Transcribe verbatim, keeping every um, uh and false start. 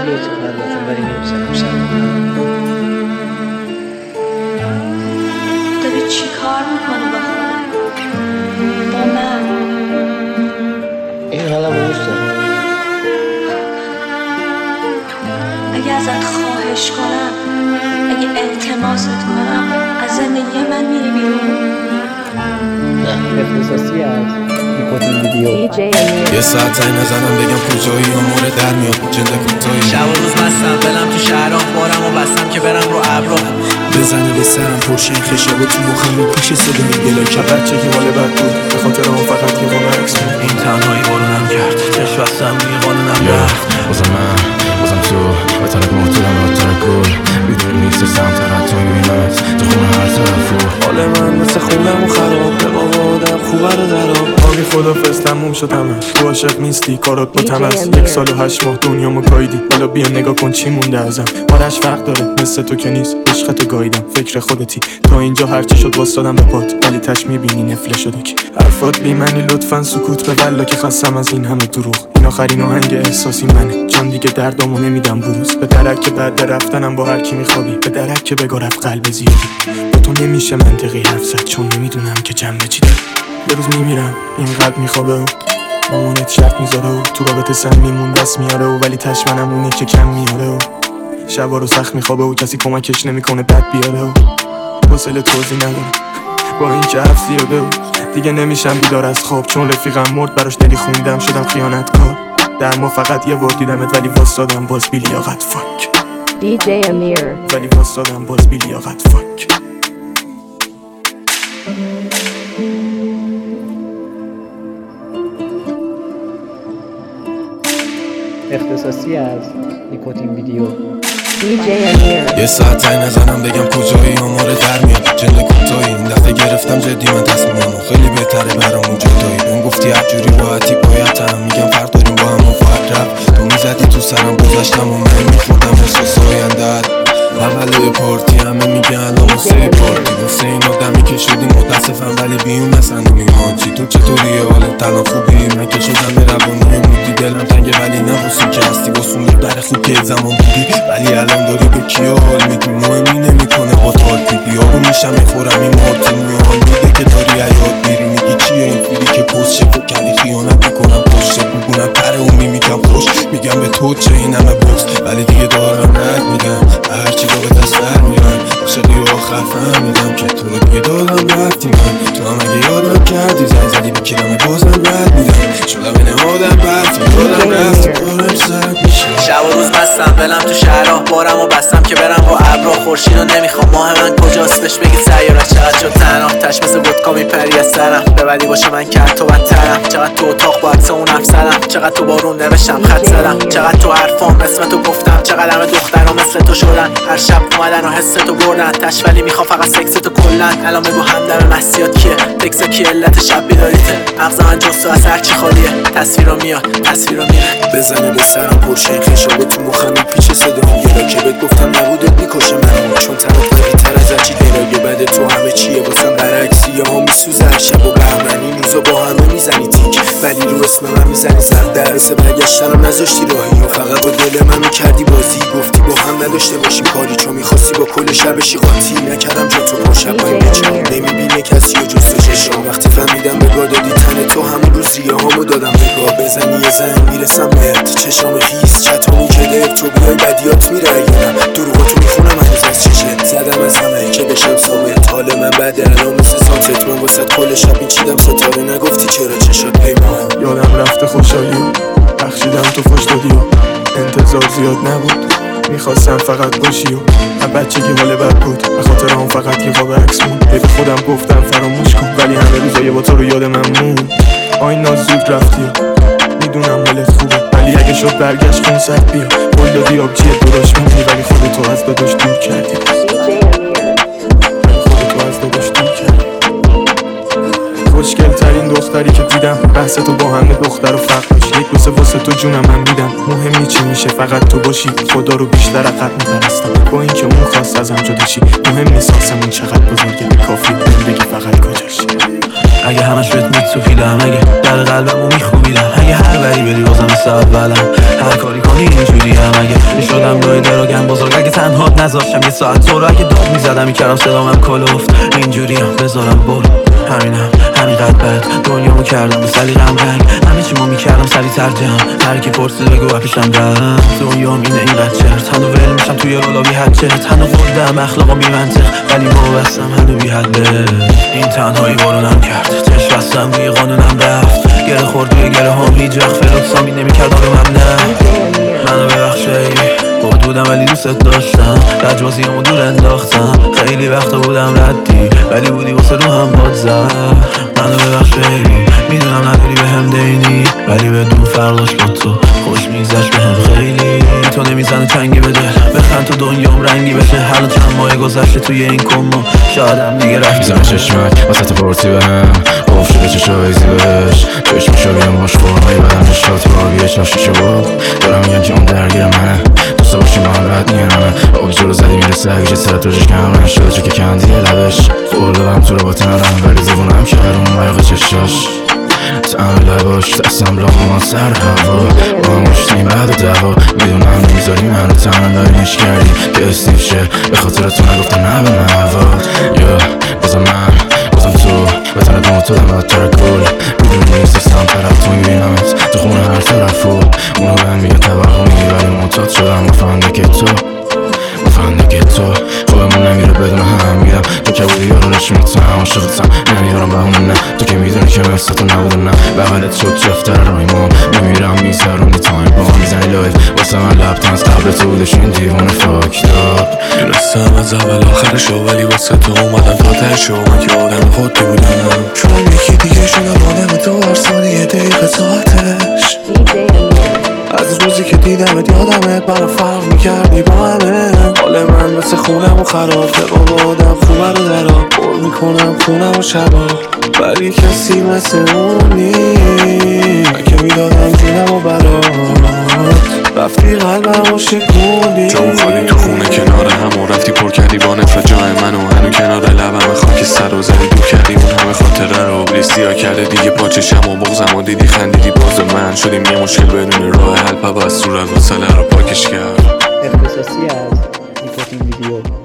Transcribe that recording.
خیلی اعتقاد دارم ولی نمی‌ذارم سرم. داری چی کار میکنی با خودت؟ با من؟ این حالم رو دوست دارم. اگه ازت خواهش کنم، اگه التماست کنم، از زندگی من میری بیرون؟ نه. اختصاصی از نیکوتین ویدیو. یه ساعت تایی نزنم بگم کجایی امور در میاد جنده کوتاهی شب و روز بستم بلم تو شهرام بارم و بستم که برم رو ابرا بزنه به سرم پرشه این خشاب و تو مخم و پیش صدای گلا که بچه که مال بد بود به خاطر اون فقط یه قانه عکس بود. این تنهایی بارونم کرد چشم بستم دیگه قانونم رفت. بازم من بازم تو به طرف محتولم و ترک گل بیدون نیست سمتر توی بینمت تو خونه هر طرف رو حال من مثل خونم و خراب به بابا آدم خوبه رو دراب آبی خدا فست تموم شد همه تو عاشق نیستی کارات با تمس یک سال و هشت ماه دنیامو گایدی حالا بیا نگاه کن چی مونده ازم آرش فرق داره مثل تو که نیست عشقتو گایدم فکر خودتی تا اینجا هرچی شد واسدادم به پات ولی تش میبینی نفله شده کی حرفات بی معنی لطفا سکوت به والله که خستم از این همه دروغ این آخرین آهنگ احساسی منه چون دیگه دردامو نمیدم بروز به درک که بعد رفتنم با هر کی میخوابی به درک که بگو رفت قلب زیادی با تو نمیشه منطقی حرف زد چون نمیدونم که جنبه چی داره یه روز میمیرم این قلب میخوابه و مامانت شرط میذاره و تو رابطه سمیمون دست میاره و ولی تش منم اونه که کم میاره و شبا رو سخت میخوابه و کسی کمکش نمیکنه بد بیاره و حوصله توضیح نداره با این که حرف زیاده و دیگه نمیشم بیدار از خواب چون رفیقم مرد براش دلی خوندم شدم خیانتکار در ما فقط یه بار دیدمت ولی واسدادم باز بی لیاقت فاک دی جی امیر ولی واسدادم باز بی لیاقت فاک اختصاصی از نیکوتین ویدیو. دی جی امیر یه ساعت تایی نزنم بگم کجایی اماره در میاد جنده کوتاهی این دفعه گرفتم جدی من تصمیممو خیلی بهتره برامون جدایی اون گفتی هر جوری راحتی بایدم میگم فرق داریم با هم و فرق رفت تو میزدی تو سرم گذاشتم و من میخوردم احساس آینده‌ات اول پارتی همه میگن الان واسه پارتی واسه این آدمی که شدی متاسفم ولی بیون مثلا میمانچی تو چطوریه حالت تنها خوبی من که شدم به روانه مودی دلم تنگه ولی نبوسون که هستی واسون در خوب که زمان بودی ولی الان داری به کیا حال میدی مهمی نمیکنه با تارتی بیارو میشم میخورم این مارتین میان میده که داری حیات میری میگی چیه این فیلی که پست شکل کردی خیانت میکنم پشت بگونم پر اون میگم خوش میگم به تو چه این همه بوکس ولی دیگه دارم رد میگم هرچی رو به دست بر میرن شدی و آخر فهمیدم که تو رو دیگه دادم رفتی من تو هم اگه یادم کردی زنگ زدی به کلمه بازم رد میدم شدم این آدم برفی دادم رفتی بارم سرد میشه شب و روز بستم بلم تو شهرام بارم و بستم که برم رو ابرا خورشید رو نمیخوام ماه من کجاست بهش بگید سیارش چقدر شد تنها تش مثل ودکا میپری از سرم ببدی باشه من کرد تو بدترم چقدر تو اتاق با عکس اون افسرم چقدر تو بارون نوشتم خط زدم چقدر تو حرفام اسم تو گفتم چقدر همه دخترها مثل تو شدن هر شب اومدن و حس تو بردن تش ولی میخوام فقط سکس تو کلن الان بگو همدم مسیات کیه تکس کی علت شب بیداریته مغز من جستو از هرچی خالیه تصویرا میاد تصویرا میره بزنه به سرم پرشه این خشابه تو مخم پیچ صدام یه که بهت گفتم نبودت میکشه منو چون طرف تر از هرچی دلایه بده تو همه چیه واسم برعکسی ها میسوزه هر شب و بهمنی روزا با همه میزنی تیک ولی رو اسم من میزنی سر درس برگشتنم نذاشتی راهی و فقط با دل من میکردی بازی گفتی با هم نداشته باشیم کاری چون میخواستی با کل شبشی قاطی نکردم جا تو پاشم بایم بچم نمیبینه کسی و جز تو چشم وقتی فهمیدم بگاه دادی تن تو همون روز ریه هامو دادم بگاه بزنی یه زن میرسم مرد چشام خیس چطوری که در تو بیای بدیات میره اگه نه دروغاتو میخونم هنوز از چشت زدم از همه که بشم ثابت حال من بعد الان مثل ساتت من واسه کل شب این چیدم ستاره نگفتی چرا چشات پیمان یادم رفته خوشحالی بخشیدم تو خوش دادی و انتظار زیاد نبود میخواستم فقط باشی و بچگی حال بد بود به خاطر اون فقط یه خواب عکس موند به خودم گفتم فراموش کن ولی همه روزای با تو رو یاد من موند آی ناز زود رفتی و میدونم حالت خوبه ولی اگه شد برگشت خون سر بیا قول دادی آبجیه داداش میمونی ولی خودتو از داداش دور کردی خودتو از داداش دور کردی خوشگل ترین دختری که دیدم بحث تو با همه دختر و فرق داشت یک بوسه واسه تو جونم من میدم مهم نی چی میشه فقط تو باشی خدا رو بیشتر عقب میپرستم با اینکه اون خواست ازم جدا شی مهم نیست آسمون چقدر بزرگه کافی بهم بگی فقط کجاشی اگه همش بهت میتوفیدم، اگه در قلبمو میخوبیدم، اگه هر وری بری بازم مثل اولم، هر کاری کنی اینجوریم، اگه میشدم گاهی دراگم بزرگ، اگه تنهات نذاشتم یه ساعت تو رو، اگه داد میزدم میکردم صدامم کلفت، اینجوریم بذارم برو، همینم همینقدر بد دنیامو کردم به سلیقم رنگ، همه چیمو میکردم سریع تر جمع، هر کی پرسید بگو پیشم رم، دنیام اینه اینقدر چرت، هنو ول میشم توی رولا بی حد چرت، هنو خوردم اخلاقا بی منطق ولی وابستم هنو بی حد به این تنهایی بارونم کرد، چشم بستم روی قانونم رفت، گره خورد روی گره هم هیچ وقت فلوکسامی نمیکرد آرومم نه، منو ببخش بود بودم ولی دوست داشتم، لجبازیامو دور انداختم، خیلی وقتا بودم ردی ولی بودی واسه رو هم باد زد، منو ببخش بیبی میدونم نداری به هم دینی ولی بدون فرداش با تو خوش میگذشت به هم خیلی، تو نمیزنه چنگی به دل بخند تو دنیام رنگی بشه، حالا چند ماه گذشته توی این کمو شایدم دیگه رفت میزنه چشمک وسط پارتی به هم قف شده چشایزی بهش، چشمشو بیام باش فرمایی بدم نشات بابیه چاشیشو باب دارم میگم که اون درگیرم منه، دوستا باشی من بد نیرمه آب جلو زدی میرسه اگه سرت روشش کم نشده چه که کندی لبش قولدم تو رو با تنرم ولی زیبونم کردم مایقه چشاش تعمل لباش دستم لامون سر هوا با هم مشتیم بعد و دوا میدونم نمیذاری منو تنهاییش کردی که استیف شه به خاطر تو نگفتم نه به مواد یا بازم من بازم تو بتونه با تو دم بدتر کل میدونی نیست استم طرف تو میبینمت تو خونه هر طرف و اونو بهم میگه توهمی ولی معتاد شدم مفهنده که تو مفهنده که تو خوبمون نمیره بدون هم میرم تو که بودی یارو نشمیتم عاشقتم نمیارم بهونه نه تو که میدونی که مثل تو نبوده نه بغلت شد جفتر رایمون نمیرم میذارونی تایم با میزنی لایف واسه من لبتن از قبل تو بودش این دیوانه فاکتاب دونستم از اول آخرشو ولی واسه تو اومدم تا تهشو من که آدم خودی بودم شدم یکی دیگه شدم آدم تو هر ثانیه دقیقه ساعتش D J Amir. از روزی که دیدمت یادمت برا فرق میکردی با همه حال من مثل خونم و خراب با آدم خونه رو درا پر میکنم خونم و شبا ولی کسی مثل اون نیست من که میدادم جونم و برات رفتی قلبم و شکوندی جام خالی تو خونه کنار هم و رفتی پر کردی با نفرت جای منو هنو کنار لبم خاک سر و زدی دور کردی اون همه خاطره رو بلیستی ها کرده دیگه پاچشم و بغزم و دیدی خندیدی باز من شدیم یه مشکل بدون راه حل پا از صورت مسئله رو پاکش کرد اختصاصی از نیکوتین ویدیو.